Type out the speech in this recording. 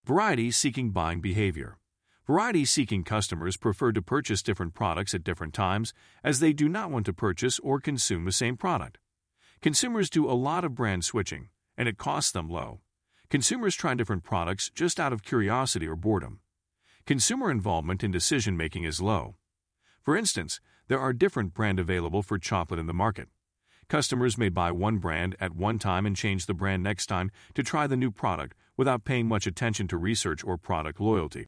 Variety-seeking buying behavior. Variety-seeking customers prefer to purchase different products at different times as they do not want to purchase or consume the same product. Consumers do a lot of brand switching, and it costs them low. Consumers try different products just out of curiosity or boredom. Consumer involvement in decision-making is low. For instance, there are different brands available for chocolate in the market. Customers may buy one brand at one time and change the brand next time to try the new product without paying much attention to research or product loyalty.